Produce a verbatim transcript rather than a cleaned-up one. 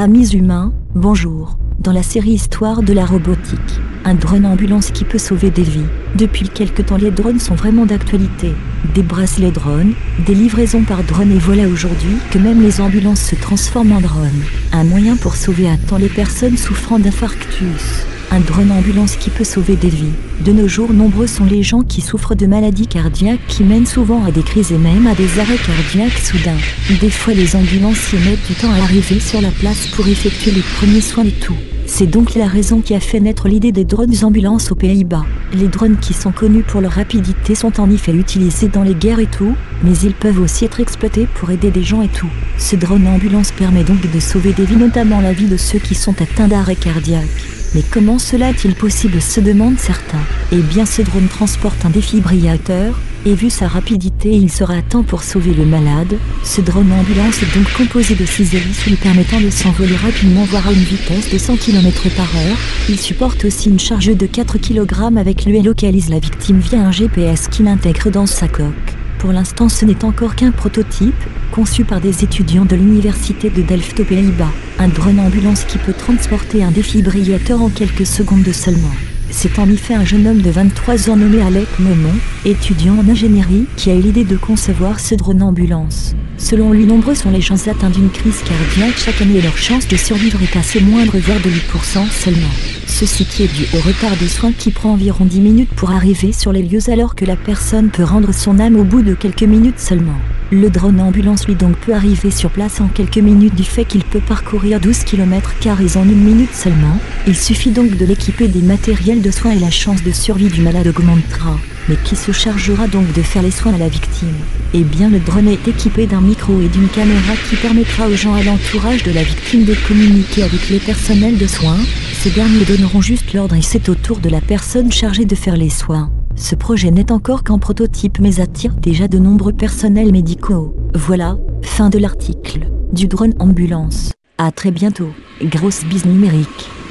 amis humains, bonjour. Dans la série Histoire de la robotique, un drone ambulance qui peut sauver des vies. Depuis quelque temps, les drones sont vraiment d'actualité. Des bracelets drones, des livraisons par drone, et voilà aujourd'hui que même les ambulances se transforment en drones. Un moyen pour sauver à temps les personnes souffrant d'infarctus. Un drone ambulance qui peut sauver des vies. De nos jours, nombreux sont les gens qui souffrent de maladies cardiaques qui mènent souvent à des crises et même à des arrêts cardiaques soudains. Des fois, les ambulanciers mettent du temps à arriver sur la place pour effectuer les premiers soins et tout. C'est donc la raison qui a fait naître l'idée des drones ambulances aux Pays-Bas. Les drones, qui sont connus pour leur rapidité, sont en effet utilisés dans les guerres et tout, mais ils peuvent aussi être exploités pour aider des gens et tout. Ce drone ambulance permet donc de sauver des vies, notamment la vie de ceux qui sont atteints d'arrêt cardiaque. Mais comment cela est-il possible, se demandent certains. Eh bien, ce drone transporte un défibrillateur, et vu sa rapidité, il sera à temps pour sauver le malade. Ce drone ambulance est donc composé de six hélices lui permettant de s'envoler rapidement, voire à une vitesse de cent kilomètres par heure. Il supporte aussi une charge de quatre kilogrammes avec lui et localise la victime via un G P S qu'il intègre dans sa coque. Pour l'instant, ce n'est encore qu'un prototype, conçu par des étudiants de l'université de Delft aux Pays-Bas. Un drone ambulance qui peut transporter un défibrillateur en quelques secondes seulement. C'est en effet un jeune homme de vingt-trois ans nommé Alec Momon, étudiant en ingénierie, qui a eu l'idée de concevoir ce drone ambulance. Selon lui, nombreux sont les gens atteints d'une crise cardiaque chaque année et leur chance de survivre est assez moindre, voire de huit pour cent seulement. Ceci qui est dû au retard de soins qui prend environ dix minutes pour arriver sur les lieux, alors que la personne peut rendre son âme au bout de quelques minutes seulement. Le drone ambulance lui donc peut arriver sur place en quelques minutes du fait qu'il peut parcourir douze kilomètres carrés en une minute seulement. Il suffit donc de l'équiper des matériels de soins et la chance de survie du malade augmentera. Mais qui se chargera donc de faire les soins à la victime? Eh bien, le drone est équipé d'un micro et d'une caméra qui permettra aux gens à l'entourage de la victime de communiquer avec les personnels de soins. Ces derniers donneront juste l'ordre et c'est au tour de la personne chargée de faire les soins. Ce projet n'est encore qu'en prototype mais attire déjà de nombreux personnels médicaux. Voilà, fin de l'article du drone ambulance. À très bientôt, grosse bise numérique.